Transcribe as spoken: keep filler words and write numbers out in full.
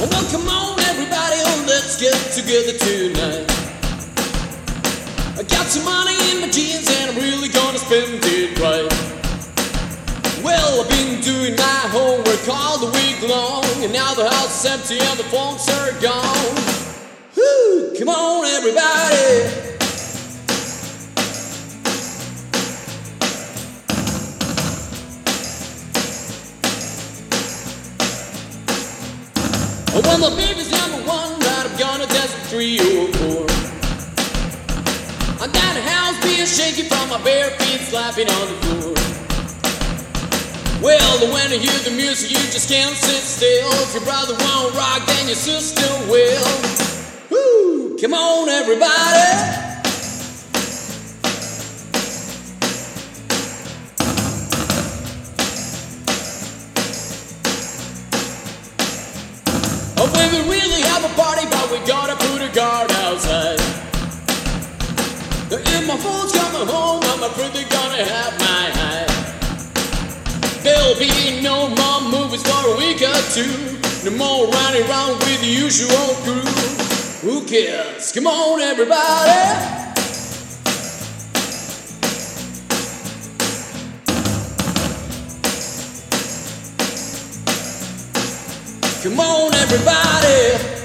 Well, come on, everybody, oh, let's get together tonight. I got some money in my jeans and I'm really gonna spend it right. Well, I've been doing my homework all the week long, and now the house is empty and the phones are gone. Woo, come on, everybody. Well, my baby's number one, but I'm gonna dance with three or four. I'm down the house being shaky from my bare feet slapping on the floor. Well, when you hear the music, you just can't sit still. If your brother won't rock, then your sister will. Woo! Come on, everybody. Oh, we really have a party, but we gotta put a guard outside. If my phone's coming home, I'm afraid they're gonna have my eye. There'll be no more movies for a week or two. No more running around with the usual crew. Who cares? Come on, everybody. Come on, everybody.